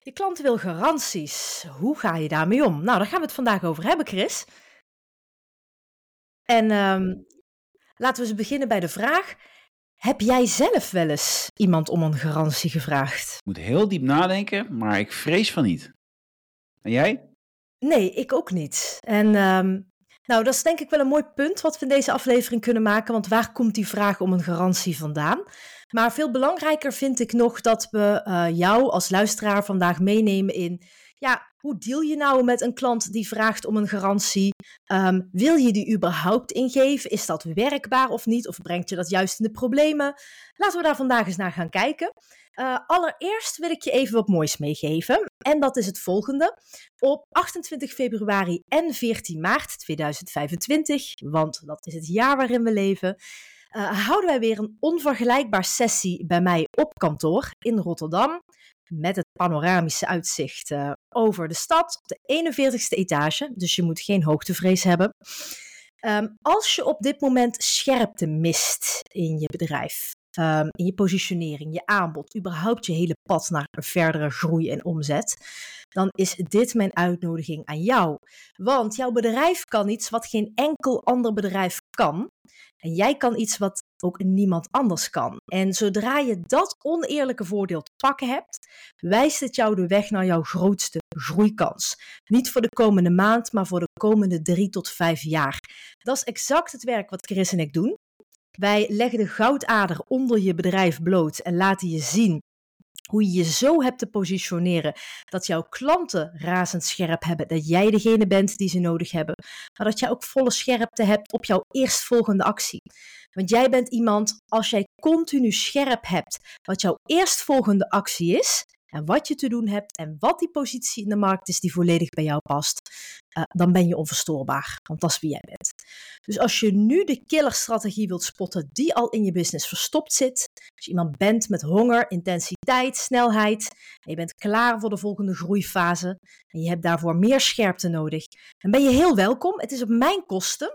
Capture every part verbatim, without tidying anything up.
Je klant wil garanties. Hoe ga je daarmee om? Nou, daar gaan we het vandaag over hebben, Chris. En ehm, laten we eens beginnen bij de vraag: heb jij zelf wel eens iemand om een garantie gevraagd? Ik moet heel diep nadenken, maar ik vrees van niet. En jij? Nee, ik ook niet. En ehm, nou, dat is denk ik wel een mooi punt wat we in deze aflevering kunnen maken, want waar komt die vraag om een garantie vandaan? Maar veel belangrijker vind ik nog dat we eh, jou als luisteraar vandaag meenemen in, ja, hoe deal je nou met een klant die vraagt om een garantie? Ehm, wil je die überhaupt ingeven? Is dat werkbaar of niet? Of brengt je dat juist in de problemen? Laten we daar vandaag eens naar gaan kijken. Uh, allereerst wil ik je even wat moois meegeven. En dat is het volgende. Op achtentwintig februari en veertien maart tweeduizend vijfentwintig, want dat is het jaar waarin we leven, uh, houden wij weer een onvergelijkbaar sessie bij mij op kantoor in Rotterdam. Met het panoramische uitzicht uh, over de stad op de eenenveertigste etage. Dus je moet geen hoogtevrees hebben. Um, als je op dit moment scherpte mist in je bedrijf, um, in je positionering, je aanbod, überhaupt je hele pad naar een verdere groei en omzet, dan is dit mijn uitnodiging aan jou. Want jouw bedrijf kan iets wat geen enkel ander bedrijf kan. En jij kan iets wat ook niemand anders kan. En zodra je dat oneerlijke voordeel te pakken hebt, wijst het jou de weg naar jouw grootste groeikans. Niet voor de komende maand, maar voor de komende drie tot vijf jaar. Dat is exact het werk wat Chris en ik doen. Wij leggen de goudader onder je bedrijf bloot en laten je zien hoe je je zo hebt te positioneren dat jouw klanten razendscherp hebben, dat jij degene bent die ze nodig hebben, maar dat jij ook volle scherpte hebt op jouw eerstvolgende actie. Want jij bent iemand, als jij continu scherp hebt wat jouw eerstvolgende actie is en wat je te doen hebt en wat die positie in de markt is die volledig bij jou past, uh, dan ben je onverstoorbaar, want dat is wie jij bent. Dus als je nu de killerstrategie wilt spotten die al in je business verstopt zit, als je iemand bent met honger, intensiteit, snelheid, en je bent klaar voor de volgende groeifase en je hebt daarvoor meer scherpte nodig, dan ben je heel welkom. Het is op mijn kosten.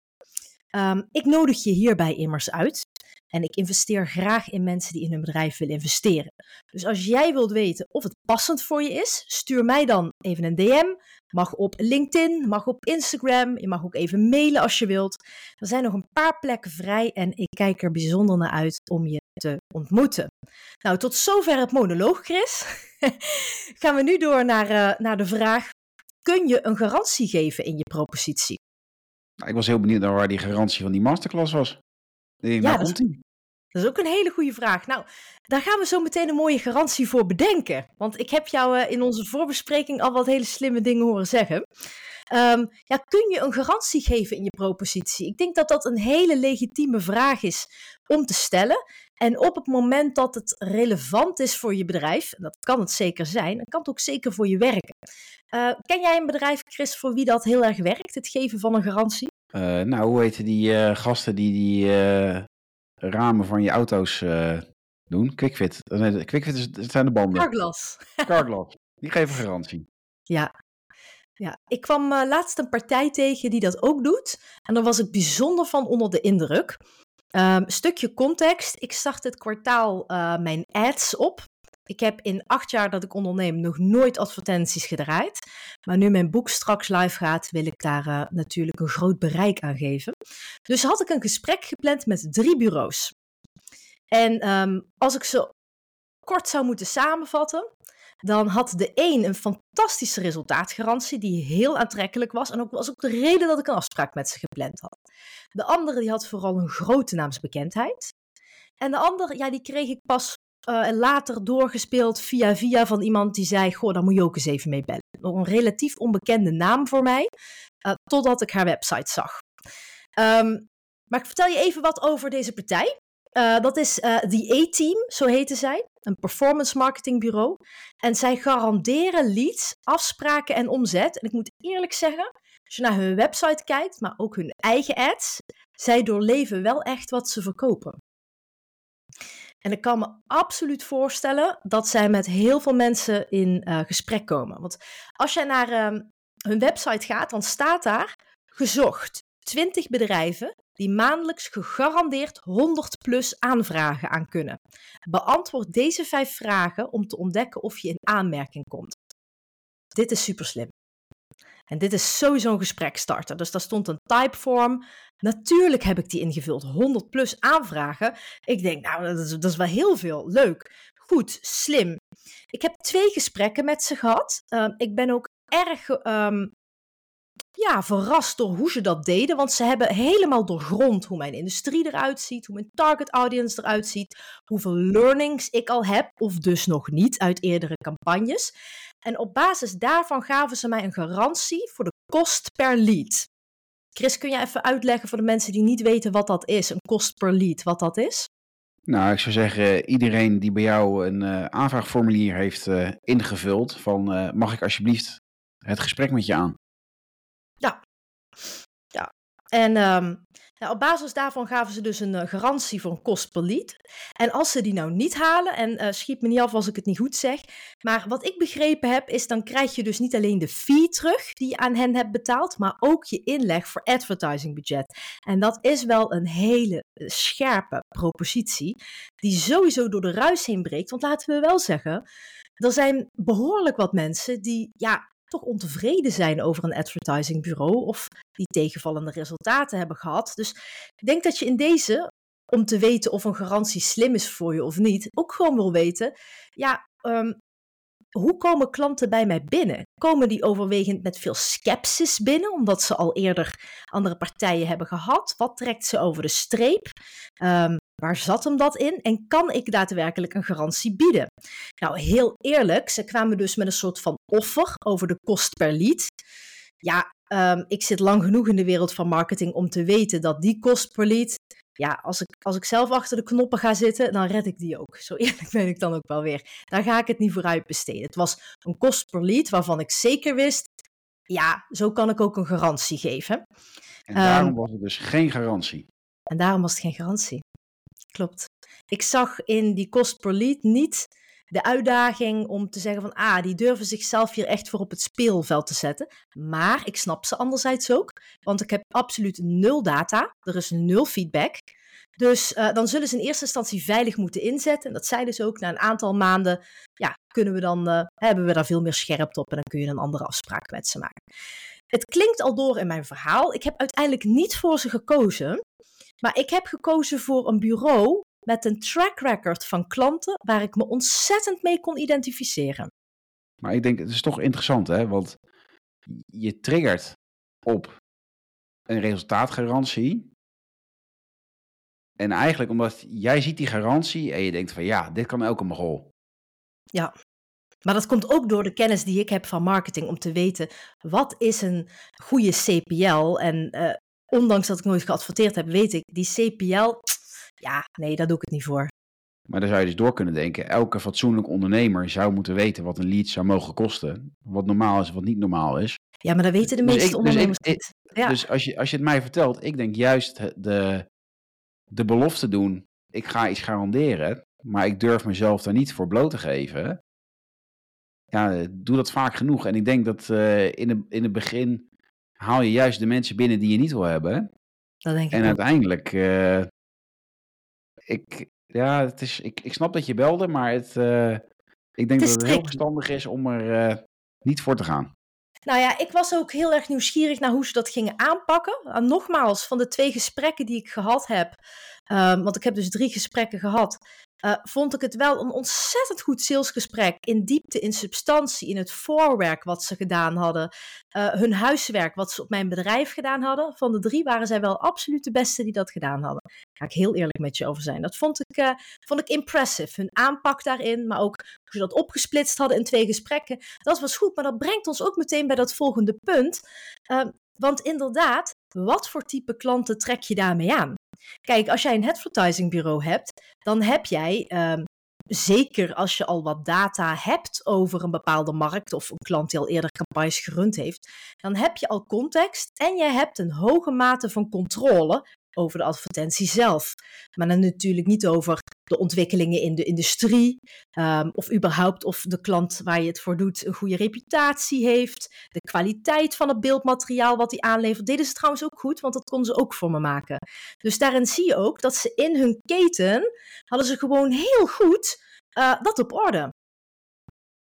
Um, ik nodig je hierbij immers uit. En ik investeer graag in mensen die in hun bedrijf willen investeren. Dus als jij wilt weten of het passend voor je is, stuur mij dan even een D M. Mag op LinkedIn, mag op Instagram. Je mag ook even mailen als je wilt. Er zijn nog een paar plekken vrij en ik kijk er bijzonder naar uit om je te ontmoeten. Nou, tot zover het monoloog, Chris. Gaan we nu door naar, uh, naar de vraag: kun je een garantie geven in je propositie? Nou, ik was heel benieuwd naar waar die garantie van die masterclass was. Ik denk, Ja, nou dat komt die. Dat is ook een hele goede vraag. Nou, daar gaan we zo meteen een mooie garantie voor bedenken. Want ik heb jou uh, in onze voorbespreking al wat hele slimme dingen horen zeggen. Um, ja, kun je een garantie geven in je propositie? Ik denk dat dat een hele legitieme vraag is om te stellen. En op het moment dat het relevant is voor je bedrijf, en dat kan het zeker zijn, dan kan het ook zeker voor je werken. Uh, ken jij een bedrijf, Chris, voor wie dat heel erg werkt, het geven van een garantie? Uh, nou, hoe heten die uh, gasten die die uh, ramen van je auto's uh, doen? Quickfit. Nee, Quickfit is, het zijn de banden. Carglass. Carglass. Die geven garantie. Ja. Ja, ik kwam uh, laatst een partij tegen die dat ook doet. En daar was ik bijzonder van onder de indruk. Um, stukje context. Ik start dit kwartaal uh, mijn ads op. Ik heb in acht jaar dat ik onderneem nog nooit advertenties gedraaid. Maar nu mijn boek straks live gaat, wil ik daar uh, natuurlijk een groot bereik aan geven. Dus had ik een gesprek gepland met drie bureaus. En um, als ik ze kort zou moeten samenvatten, dan had de een een fantastische resultaatgarantie die heel aantrekkelijk was. En ook was ook de reden dat ik een afspraak met ze gepland had. De andere die had vooral een grote naamsbekendheid. En de andere, ja, die kreeg ik pas uh, later doorgespeeld via via van iemand die zei, goh, daar moet je ook eens even mee bellen. Nog een relatief onbekende naam voor mij, uh, totdat ik haar website zag. Um, maar ik vertel je even wat over deze partij. Uh, dat is uh, The A-Team, zo heette zij. Een performance marketing bureau. En zij garanderen leads, afspraken en omzet. En ik moet eerlijk zeggen, als je naar hun website kijkt, maar ook hun eigen ads, zij doorleven wel echt wat ze verkopen. En ik kan me absoluut voorstellen dat zij met heel veel mensen in uh, gesprek komen. Want als jij naar uh, hun website gaat, dan staat daar gezocht twintig bedrijven die maandelijks gegarandeerd honderd plus aanvragen aan kunnen. Beantwoord deze vijf vragen om te ontdekken of je in aanmerking komt. dit is super slim. En dit is sowieso een gesprekstarter. Dus daar stond een typeform. Natuurlijk heb ik die ingevuld. honderd plus aanvragen. Ik denk, nou, dat is, dat is wel heel veel. Leuk. Goed, slim. Ik heb twee gesprekken met ze gehad. Uh, ik ben ook erg um, ja, verrast door hoe ze dat deden. Want ze hebben helemaal doorgrond hoe mijn industrie eruit ziet. Hoe mijn target audience eruit ziet. Hoeveel learnings ik al heb. Of dus nog niet uit eerdere campagnes. En op basis daarvan gaven ze mij een garantie voor de kost per lead. Chris, kun je even uitleggen voor de mensen die niet weten wat dat is? Een kost per lead, wat dat is? Nou, ik zou zeggen, iedereen die bij jou een uh, aanvraagformulier heeft uh, ingevuld, van uh, mag ik alsjeblieft het gesprek met je aan? Ja, ja. En um, nou, op basis daarvan gaven ze dus een uh, garantie voor een kost per lead. En als ze die nou niet halen, en uh, schiet me niet af als ik het niet goed zeg, maar wat ik begrepen heb, is dan krijg je dus niet alleen de fee terug die je aan hen hebt betaald, maar ook je inleg voor advertising budget. En dat is wel een hele uh, scherpe propositie, die sowieso door de ruis heen breekt. Want laten we wel zeggen, er zijn behoorlijk wat mensen die, ja, toch ontevreden zijn over een advertisingbureau of die tegenvallende resultaten hebben gehad. Dus ik denk dat je in deze, om te weten of een garantie slim is voor je of niet, ook gewoon wil weten, ja, um, hoe komen klanten bij mij binnen? Komen die overwegend met veel sceptisch binnen, omdat ze al eerder andere partijen hebben gehad? Wat trekt ze over de streep? Um, Waar zat hem dat in? En kan ik daadwerkelijk een garantie bieden? Nou, heel eerlijk, ze kwamen dus met een soort van offer over de kost per lead. Ja, um, ik zit lang genoeg in de wereld van marketing om te weten dat die kost per lead, ja, als ik, als ik zelf achter de knoppen ga zitten, dan red ik die ook. Zo eerlijk ben ik dan ook wel weer. Daar ga ik het niet voor uitbesteden. Het was een kost per lead waarvan ik zeker wist, ja, zo kan ik ook een garantie geven. En daarom um, was het dus geen garantie. En daarom was het geen garantie. Klopt. Ik zag in die kost per lead niet de uitdaging om te zeggen van, ah, die durven zichzelf hier echt voor op het speelveld te zetten. Maar ik snap ze anderzijds ook, want ik heb absoluut nul data. Er is nul feedback. Dus uh, dan zullen ze in eerste instantie veilig moeten inzetten. En dat zeiden ze ook, na een aantal maanden, ja, kunnen we dan, uh, hebben we daar veel meer scherpte op en dan kun je een andere afspraak met ze maken. Het klinkt al door in mijn verhaal. Ik heb uiteindelijk niet voor ze gekozen. Maar ik heb gekozen voor een bureau met een track record van klanten waar ik me ontzettend mee kon identificeren. Maar ik denk, het is toch interessant, hè? Want je triggert op een resultaatgarantie. En eigenlijk omdat jij ziet die garantie en je denkt van ja, dit kan elke mogol. Ja, maar dat komt ook door de kennis die ik heb van marketing om te weten wat is een goede C P L en uh, ondanks dat ik nooit geadverteerd heb, weet ik, die C P L, ja, nee, daar doe ik het niet voor. Maar dan zou je dus door kunnen denken, elke fatsoenlijk ondernemer zou moeten weten wat een lead zou mogen kosten. Wat normaal is en wat niet normaal is. Ja, maar dat weten de meeste dus ik, ondernemers dus ik, niet. Ja. Dus als je, als je het mij vertelt, ik denk juist de, de belofte doen, ik ga iets garanderen, maar ik durf mezelf daar niet voor bloot te geven. Ja, doe dat vaak genoeg. En ik denk dat uh, in, de, in het begin haal je juist de mensen binnen die je niet wil hebben. Dat denk ik en ook. uiteindelijk, uh, ik, ja, het is, ik, ik snap dat je belde, maar het, uh, ik denk het dat het heel verstandig is om er uh, niet voor te gaan. Nou ja, ik was ook heel erg nieuwsgierig naar hoe ze dat gingen aanpakken. En nogmaals, van de twee gesprekken die ik gehad heb, um, want ik heb dus drie gesprekken gehad, uh, vond ik het wel een ontzettend goed salesgesprek. In diepte, in substantie, in het voorwerk wat ze gedaan hadden. Uh, hun huiswerk wat ze op mijn bedrijf gedaan hadden. Van de drie waren zij wel absoluut de beste die dat gedaan hadden. Daar ga ik heel eerlijk met je over zijn. Dat vond ik, uh, vond ik impressive. Hun aanpak daarin, maar ook hoe ze dat opgesplitst hadden in twee gesprekken. Dat was goed, maar dat brengt ons ook meteen bij dat volgende punt. Uh, want inderdaad, wat voor type klanten trek je daarmee aan? Kijk, als jij een advertisingbureau hebt, dan heb jij, uh, zeker als je al wat data hebt over een bepaalde markt of een klant die al eerder campagnes gerund heeft, dan heb je al context en je hebt een hoge mate van controle over de advertentie zelf. Maar dan natuurlijk niet over de ontwikkelingen in de industrie, um, of überhaupt of de klant waar je het voor doet een goede reputatie heeft, de kwaliteit van het beeldmateriaal wat hij aanlevert. Deden ze trouwens ook goed, want dat konden ze ook voor me maken. Dus daarin zie je ook dat ze in hun keten hadden ze gewoon heel goed uh, dat op orde.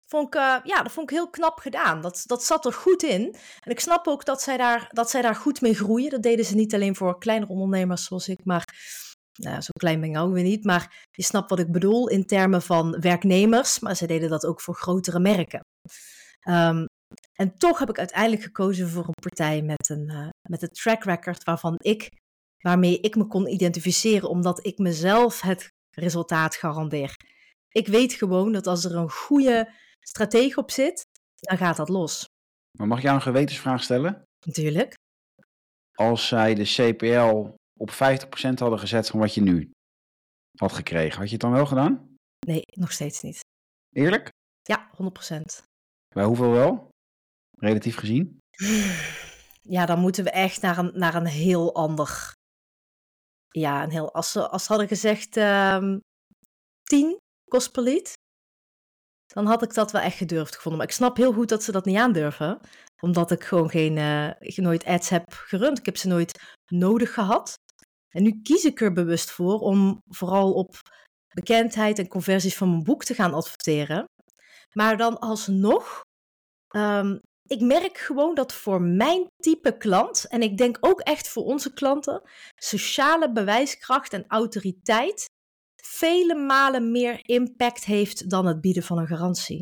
vond ik, uh, ja, dat vond ik heel knap gedaan. Dat, dat zat er goed in. En ik snap ook dat zij, daar, dat zij daar goed mee groeien. Dat deden ze niet alleen voor kleinere ondernemers zoals ik, maar nou, zo klein ben ik ook weer niet. Maar je snapt wat ik bedoel in termen van werknemers. Maar zij deden dat ook voor grotere merken. Um, en toch heb ik uiteindelijk gekozen voor een partij met een, uh, met een track record waarvan ik, waarmee ik me kon identificeren, omdat ik mezelf het resultaat garandeer. Ik weet gewoon dat als er een goede stratege op zit, dan gaat dat los. Maar mag ik jou een gewetensvraag stellen? Natuurlijk. Als zij de C P L op vijftig procent hadden gezet van wat je nu had gekregen, had je het dan wel gedaan? Nee, nog steeds niet. Eerlijk? Ja, honderd procent. Bij hoeveel wel? Relatief gezien? Ja, dan moeten we echt naar een, naar een heel ander... Ja, een heel... Als ze, als ze hadden gezegd um, tien kost per lead, dan had ik dat wel echt gedurfd gevonden. Maar ik snap heel goed dat ze dat niet aandurven. Omdat ik gewoon geen, uh, nooit ads heb gerund. Ik heb ze nooit nodig gehad. En nu kies ik er bewust voor om vooral op bekendheid en conversies van mijn boek te gaan adverteren. Maar dan alsnog, um, ik merk gewoon dat voor mijn type klant, en ik denk ook echt voor onze klanten, sociale bewijskracht en autoriteit vele malen meer impact heeft dan het bieden van een garantie.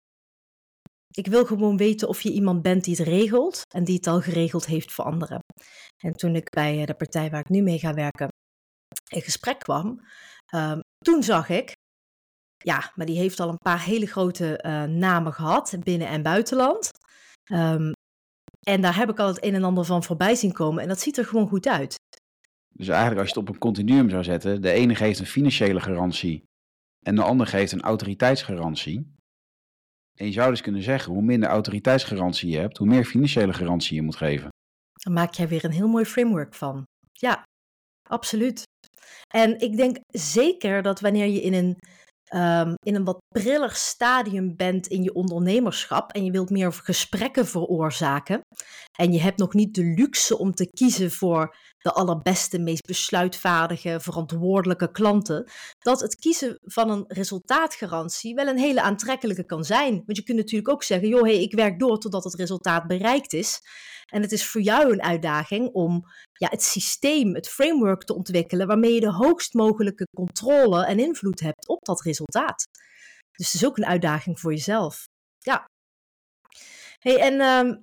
Ik wil gewoon weten of je iemand bent die het regelt en die het al geregeld heeft voor anderen. En toen ik bij de partij waar ik nu mee ga werken in gesprek kwam, um, toen zag ik, ja, maar die heeft al een paar hele grote uh, namen gehad, binnen- en buitenland. Um, en daar heb ik al het een en ander van voorbij zien komen en dat ziet er gewoon goed uit. Dus eigenlijk als je het op een continuum zou zetten, de ene geeft een financiële garantie en de ander geeft een autoriteitsgarantie. En je zou dus kunnen zeggen, hoe minder autoriteitsgarantie je hebt, hoe meer financiële garantie je moet geven. Dan maak jij weer een heel mooi framework van. Ja, absoluut. En ik denk zeker dat wanneer je in een, um, in een wat priller stadium bent in je ondernemerschap en je wilt meer gesprekken veroorzaken en je hebt nog niet de luxe om te kiezen voor de allerbeste, meest besluitvaardige, verantwoordelijke klanten, dat het kiezen van een resultaatgarantie wel een hele aantrekkelijke kan zijn. Want je kunt natuurlijk ook zeggen, joh, hey, ik werk door totdat het resultaat bereikt is. En het is voor jou een uitdaging om ja, het systeem, het framework te ontwikkelen waarmee je de hoogst mogelijke controle en invloed hebt op dat resultaat. Dus het is ook een uitdaging voor jezelf. Ja. Hey, en um,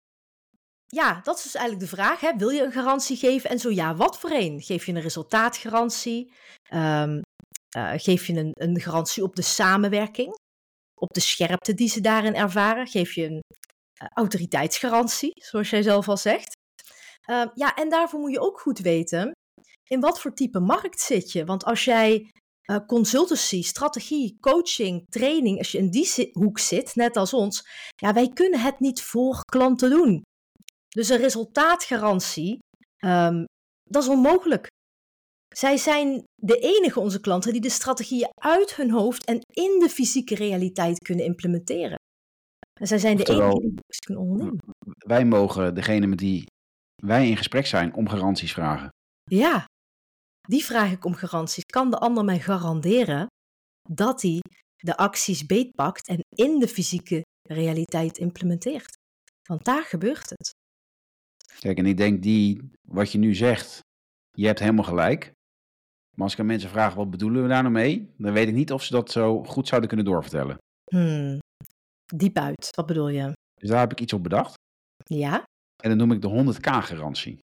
ja, dat is dus eigenlijk de vraag. Hè? Wil je een garantie geven? En zo ja, wat voor een? Geef je een resultaatgarantie? Um, uh, geef je een, een garantie op de samenwerking? Op de scherpte die ze daarin ervaren? Geef je een uh, autoriteitsgarantie, zoals jij zelf al zegt? Uh, ja, en daarvoor moet je ook goed weten, in wat voor type markt zit je? Want als jij uh, consultancy, strategie, coaching, training, als je in die zi- hoek zit, net als ons, ja, wij kunnen het niet voor klanten doen. Dus een resultaatgarantie, um, dat is onmogelijk. Zij zijn de enige onze klanten die de strategieën uit hun hoofd en in de fysieke realiteit kunnen implementeren. En zij zijn Oftewel, de enige die het kunnen ondernemen. Wij mogen degene met die wij in gesprek zijn om garanties vragen. Ja, die vraag ik om garanties. Kan de ander mij garanderen dat hij de acties beetpakt en in de fysieke realiteit implementeert? Want daar gebeurt het. Kijk, en ik denk die, wat je nu zegt, je hebt helemaal gelijk. Maar als ik aan mensen vraag, wat bedoelen we daar nou mee? Dan weet ik niet of ze dat zo goed zouden kunnen doorvertellen. Hmm, diep uit, wat bedoel je? Dus daar heb ik iets op bedacht. Ja? En dat noem ik de honderd k garantie.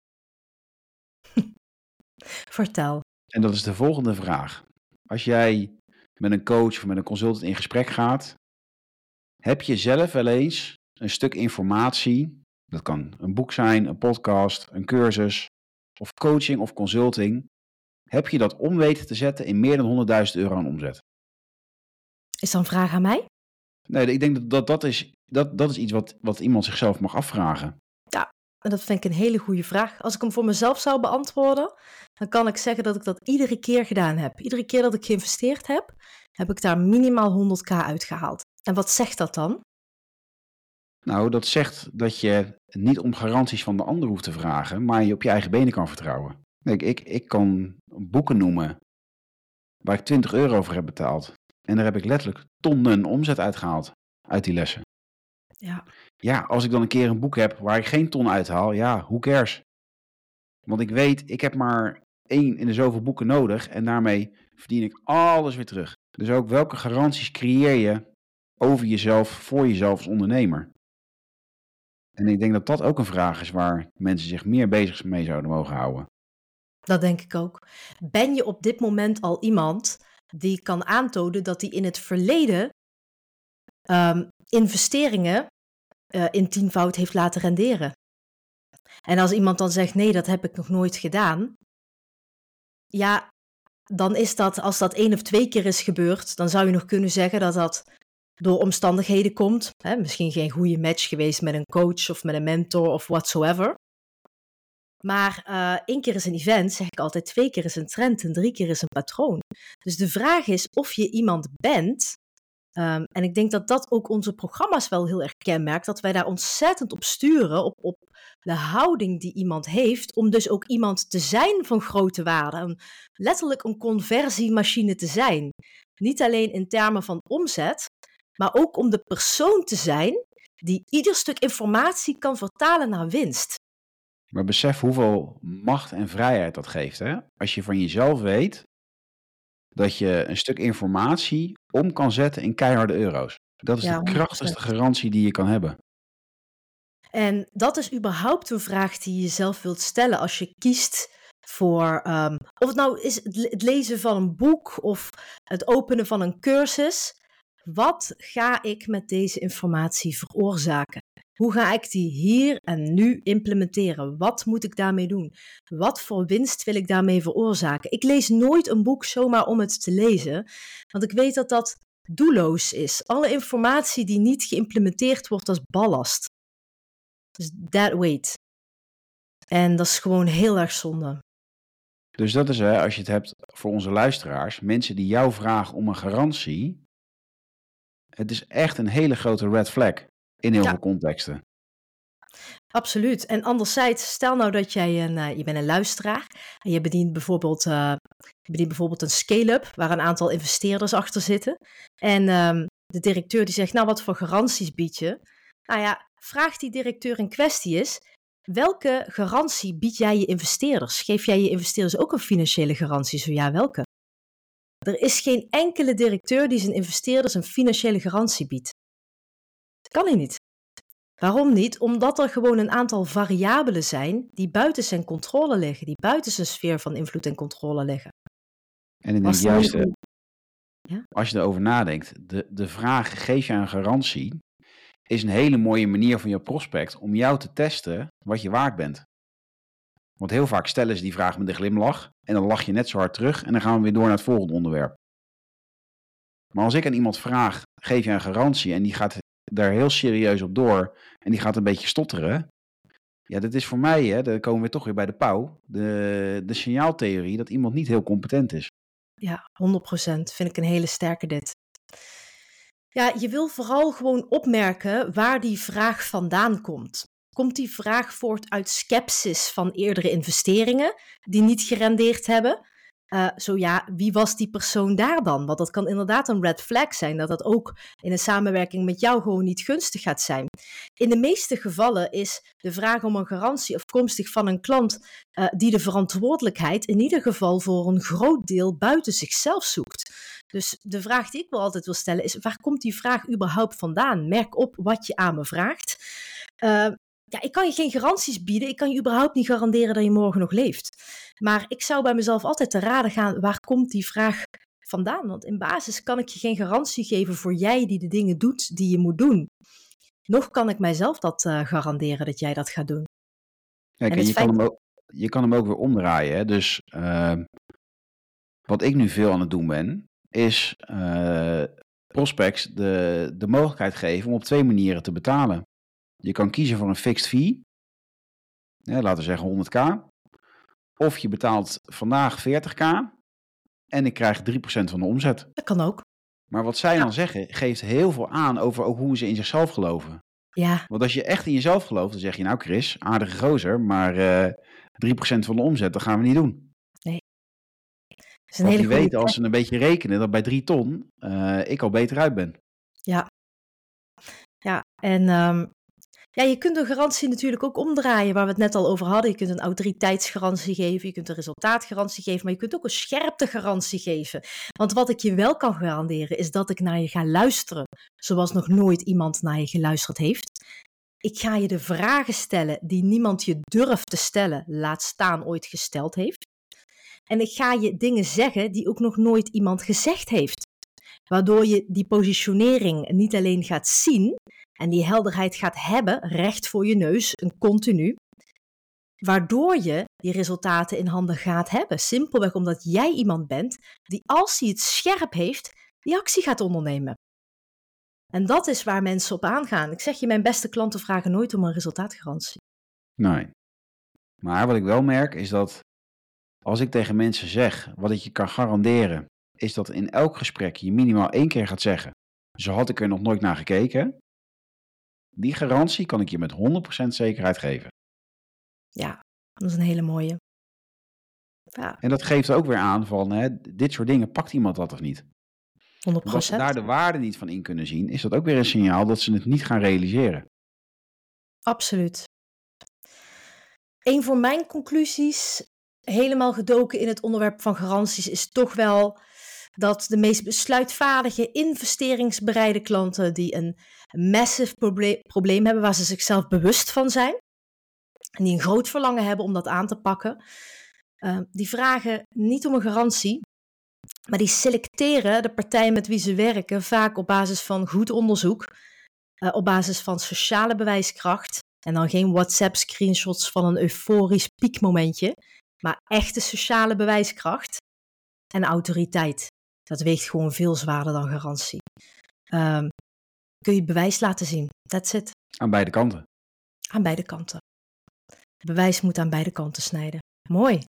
Vertel. En dat is de volgende vraag. Als jij met een coach of met een consultant in gesprek gaat, heb je zelf wel eens een stuk informatie, dat kan een boek zijn, een podcast, een cursus, of coaching of consulting, heb je dat om weten te zetten in meer dan honderdduizend euro aan omzet? Is dat een vraag aan mij? Nee, ik denk dat dat, dat, is, dat, dat is iets wat, wat iemand zichzelf mag afvragen. Ja, en dat vind ik een hele goede vraag. Als ik hem voor mezelf zou beantwoorden, dan kan ik zeggen dat ik dat iedere keer gedaan heb. Iedere keer dat ik geïnvesteerd heb, heb ik daar minimaal honderd k uitgehaald. En wat zegt dat dan? Nou, dat zegt dat je niet om garanties van de ander hoeft te vragen, maar je op je eigen benen kan vertrouwen. Kijk, ik, ik kan boeken noemen waar ik twintig euro voor heb betaald. En daar heb ik letterlijk tonnen omzet uitgehaald. uit die lessen. Ja. Ja, als ik dan een keer een boek heb waar ik geen ton uithaal, ja, who cares? Want ik weet, ik heb maar één in de zoveel boeken nodig en daarmee verdien ik alles weer terug. Dus ook welke garanties creëer je over jezelf, voor jezelf als ondernemer? En ik denk dat dat ook een vraag is waar mensen zich meer bezig mee zouden mogen houden. Dat denk ik ook. Ben je op dit moment al iemand die kan aantonen dat hij in het verleden um, investeringen uh, in tienvoud heeft laten renderen? En als iemand dan zegt, nee, dat heb ik nog nooit gedaan. Ja, dan is dat, als dat één of twee keer is gebeurd, dan zou je nog kunnen zeggen dat dat door omstandigheden komt. Hè? Misschien geen goede match geweest met een coach of met een mentor of whatsoever. Maar uh, één keer is een event, zeg ik altijd, twee keer is een trend en drie keer is een patroon. Dus de vraag is of je iemand bent, um, en ik denk dat dat ook onze programma's wel heel erg kenmerkt, dat wij daar ontzettend op sturen, op, op de houding die iemand heeft, om dus ook iemand te zijn van grote waarde. Om letterlijk een conversiemachine te zijn. Niet alleen in termen van omzet, maar ook om de persoon te zijn die ieder stuk informatie kan vertalen naar winst. Maar besef hoeveel macht en vrijheid dat geeft. Hè? Als je van jezelf weet dat je een stuk informatie om kan zetten in keiharde euro's. Dat is Ja, de krachtigste garantie die je kan hebben. En dat is überhaupt een vraag die je jezelf wilt stellen als je kiest voor, um, of het nou is het lezen van een boek of het openen van een cursus. Wat ga ik met deze informatie veroorzaken? Hoe ga ik die hier en nu implementeren? Wat moet ik daarmee doen? Wat voor winst wil ik daarmee veroorzaken? Ik lees nooit een boek zomaar om het te lezen, want ik weet dat dat doelloos is. Alle informatie die niet geïmplementeerd wordt als ballast. Dus that weight. En dat is gewoon heel erg zonde. Dus dat is, hè, als je het hebt voor onze luisteraars, mensen die jou vragen om een garantie. Het is echt een hele grote red flag in heel ja. veel contexten. Absoluut. En anderzijds, stel nou dat jij een, uh, je bent een luisteraar en je bedient bijvoorbeeld, uh, je bedient bijvoorbeeld een scale-up waar een aantal investeerders achter zitten. En um, de directeur die zegt, nou wat voor garanties bied je? Nou ja, vraag die directeur in kwestie is, welke garantie bied jij je investeerders? Geef jij je investeerders ook een financiële garantie? Zo ja, welke? Er is geen enkele directeur die zijn investeerders een financiële garantie biedt. Dat kan hij niet. Waarom niet? Omdat er gewoon een aantal variabelen zijn die buiten zijn controle liggen, die buiten zijn sfeer van invloed en controle liggen. En ik denk juist, niet... ja? als je erover nadenkt, de, de vraag, geef je een garantie, is een hele mooie manier van je prospect om jou te testen wat je waard bent. Want heel vaak stellen ze die vraag met een glimlach en dan lach je net zo hard terug en dan gaan we weer door naar het volgende onderwerp. Maar als ik aan iemand vraag, geef je een garantie en die gaat daar heel serieus op door en die gaat een beetje stotteren. Ja, dat is voor mij, hè, dan komen we toch weer bij de pauw, de, de signaaltheorie dat iemand niet heel competent is. Ja, honderd procent vind ik een hele sterke dit. Ja, je wil vooral gewoon opmerken waar die vraag vandaan komt. Komt die vraag voort uit scepsis van eerdere investeringen die niet gerendeerd hebben? Uh, zo ja, wie was die persoon daar dan? Want dat kan inderdaad een red flag zijn, dat dat ook in een samenwerking met jou gewoon niet gunstig gaat zijn. In de meeste gevallen is de vraag om een garantie afkomstig van een klant uh, die de verantwoordelijkheid in ieder geval voor een groot deel buiten zichzelf zoekt. Dus de vraag die ik wel altijd wil stellen is, waar komt die vraag überhaupt vandaan? Merk op wat je aan me vraagt. Uh, Ja, ik kan je geen garanties bieden. Ik kan je überhaupt niet garanderen dat je morgen nog leeft. Maar ik zou bij mezelf altijd te raden gaan, waar komt die vraag vandaan? Want in basis kan ik je geen garantie geven voor jij die de dingen doet die je moet doen. Nog kan ik mijzelf dat uh, garanderen dat jij dat gaat doen. Kijk, en en je, feit... kan hem ook, je kan hem ook weer omdraaien. Hè? Dus uh, wat ik nu veel aan het doen ben, is uh, prospects de, de mogelijkheid geven om op twee manieren te betalen. Je kan kiezen voor een fixed fee, ja, laten we zeggen honderd k. Of je betaalt vandaag veertig k en ik krijg drie procent van de omzet. Dat kan ook. Maar wat zij ja. dan zeggen, geeft heel veel aan over ook hoe ze in zichzelf geloven. Ja. Want als je echt in jezelf gelooft, dan zeg je nou Chris, aardige gozer, maar uh, drie procent van de omzet, dat gaan we niet doen. Nee. Is een Want hele die weten als ze een beetje rekenen dat bij drie ton uh, ik al beter uit ben. Ja. Ja, en um, ja, je kunt een garantie natuurlijk ook omdraaien, waar we het net al over hadden. Je kunt een autoriteitsgarantie geven, je kunt een resultaatgarantie geven, maar je kunt ook een scherptegarantie geven. Want wat ik je wel kan garanderen, is dat ik naar je ga luisteren, zoals nog nooit iemand naar je geluisterd heeft. Ik ga je de vragen stellen die niemand je durft te stellen, laat staan ooit gesteld heeft. En ik ga je dingen zeggen die ook nog nooit iemand gezegd heeft. Waardoor je die positionering niet alleen gaat zien en die helderheid gaat hebben, recht voor je neus, een continu. Waardoor je die resultaten in handen gaat hebben. Simpelweg omdat jij iemand bent die, als hij het scherp heeft, die actie gaat ondernemen. En dat is waar mensen op aangaan. Ik zeg je, mijn beste klanten vragen nooit om een resultaatgarantie. Nee. Maar wat ik wel merk is dat als ik tegen mensen zeg wat ik je kan garanderen, is dat in elk gesprek je minimaal één keer gaat zeggen, zo had ik er nog nooit naar gekeken. Die garantie kan ik je met honderd procent zekerheid geven. Ja, dat is een hele mooie. Ja. En dat geeft ook weer aan van, hè, dit soort dingen, pakt iemand dat of niet? honderd procent. Als ze daar de waarde niet van in kunnen zien, is dat ook weer een signaal dat ze het niet gaan realiseren. Absoluut. Een van mijn conclusies, helemaal gedoken in het onderwerp van garanties, is toch wel dat de meest besluitvaardige, investeringsbereide klanten die een massive proble- probleem hebben, waar ze zichzelf bewust van zijn, en die een groot verlangen hebben om dat aan te pakken, uh, die vragen niet om een garantie, maar die selecteren de partij met wie ze werken vaak op basis van goed onderzoek, uh, op basis van sociale bewijskracht, en dan geen WhatsApp-screenshots van een euforisch piekmomentje, maar echte sociale bewijskracht en autoriteit. Dat weegt gewoon veel zwaarder dan garantie. Um, kun je bewijs laten zien. That's it. Aan beide kanten. Aan beide kanten. Bewijs moet aan beide kanten snijden. Mooi.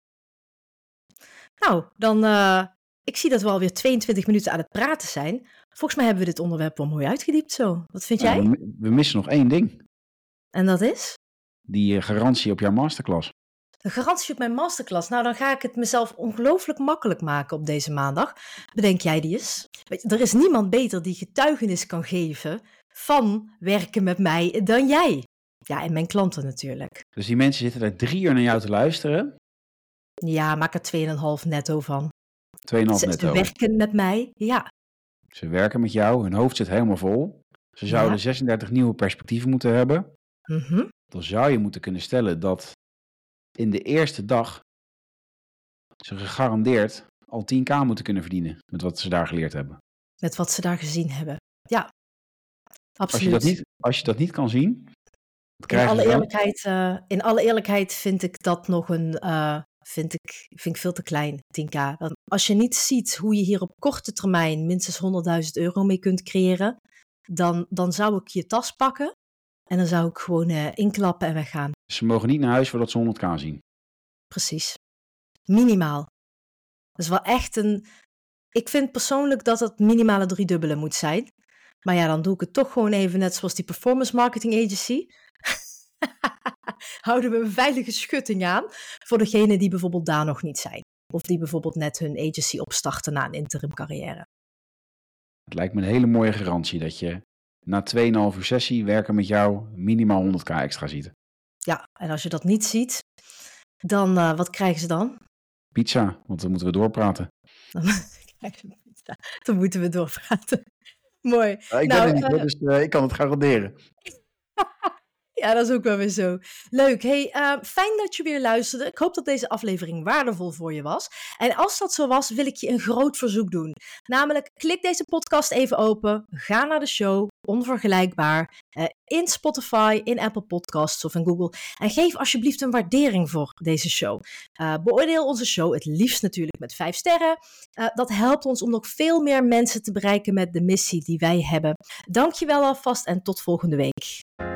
Nou, dan... Uh, ik zie dat we alweer tweeëntwintig minuten aan het praten zijn. Volgens mij hebben we dit onderwerp wel mooi uitgediept zo. Wat vind Ja, jij? We, we missen nog één ding. En dat is? Die uh, garantie op jouw masterclass. De garantie op mijn masterclass. Nou, dan ga ik het mezelf ongelooflijk makkelijk maken op deze maandag. Bedenk jij die eens? Weet je, er is niemand beter die getuigenis kan geven van werken met mij dan jij. Ja, en mijn klanten natuurlijk. Dus die mensen zitten daar drie uur naar jou te luisteren? Ja, maak er tweeënhalf netto van. tweeënhalf Ze, netto. ze werken met mij, ja. Ze werken met jou, hun hoofd zit helemaal vol. Ze zouden ja. zesendertig nieuwe perspectieven moeten hebben. Mm-hmm. Dan zou je moeten kunnen stellen dat in de eerste dag ze gegarandeerd al tien k moeten kunnen verdienen met wat ze daar geleerd hebben. Met wat ze daar gezien hebben. Ja, absoluut. Als je dat niet, als je dat niet kan zien, wat in alle eerlijkheid, uh, in alle eerlijkheid vind ik dat nog een, uh, vind ik, vind ik veel te klein, tien k. Want als je niet ziet hoe je hier op korte termijn minstens honderdduizend euro mee kunt creëren, dan, dan zou ik je tas pakken en dan zou ik gewoon uh, inklappen en weggaan. Ze mogen niet naar huis voordat ze honderd k zien. Precies. Minimaal. Dat is wel echt een... Ik vind persoonlijk dat het minimale driedubbele moet zijn. Maar ja, dan doe ik het toch gewoon even net zoals die performance marketing agency. Houden we een veilige schutting aan voor degenen die bijvoorbeeld daar nog niet zijn. Of die bijvoorbeeld net hun agency opstarten na een interim carrière. Het lijkt me een hele mooie garantie dat je na tweeënhalf uur sessie werken met jou minimaal honderd k extra ziet. Ja, en als je dat niet ziet, dan uh, wat krijgen ze dan? Pizza, want dan moeten we doorpraten. Dan krijgen ze pizza. Dan moeten we doorpraten. Mooi. Ja, ik nou, ben er niet, uh, dus uh, ik kan het garanderen. Ja, dat is ook wel weer zo. Leuk. Hey, uh, fijn dat je weer luisterde. Ik hoop dat deze aflevering waardevol voor je was. En als dat zo was, wil ik je een groot verzoek doen. Namelijk, klik deze podcast even open. Ga naar de show. Onvergelijkbaar. Uh, in Spotify, in Apple Podcasts of in Google. En geef alsjeblieft een waardering voor deze show. Uh, beoordeel onze show het liefst natuurlijk met vijf sterren. Uh, dat helpt ons om nog veel meer mensen te bereiken met de missie die wij hebben. Dank je wel alvast en tot volgende week.